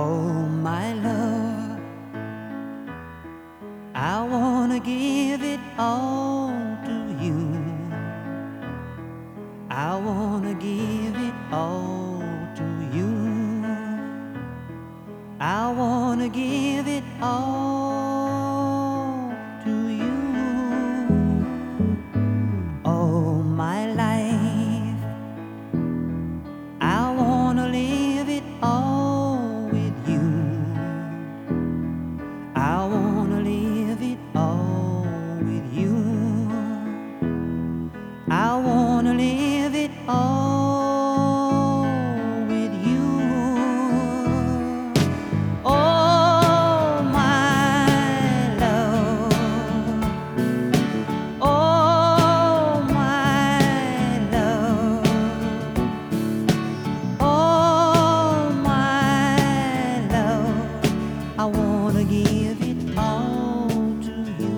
Oh, my love, I wanna give it all to you. I wanna give it all to you. I wanna give it all to you. Oh, my life, I wanna live it all with you. I wanna live it all with you. I wanna live it all with you. Oh, my love. Oh, my love. Oh, my love. I wanna give it all to you.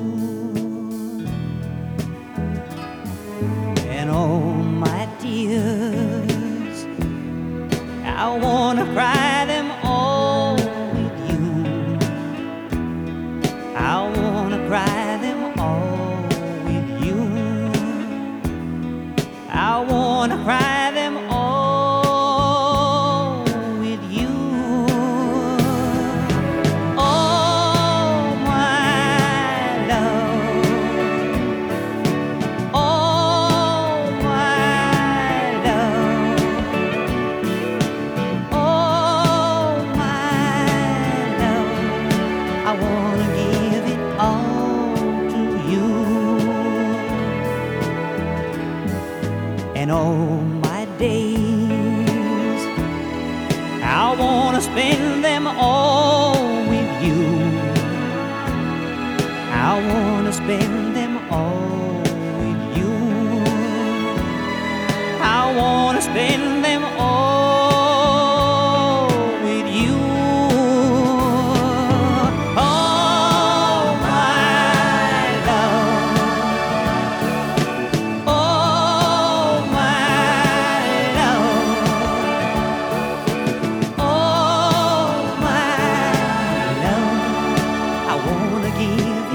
And oh, my tears, I wanna cry them all with you. I wanna cry them all with you. I wanna cry them all with you. Oh, my love. Oh, my love. Oh, my love. I wanna give it all to you. And oh, my days, I wanna spend them all with you. I wanna spend them all with you. I wanna spend them all with you. Oh, my love. Oh, my love. Oh, my love. I wanna give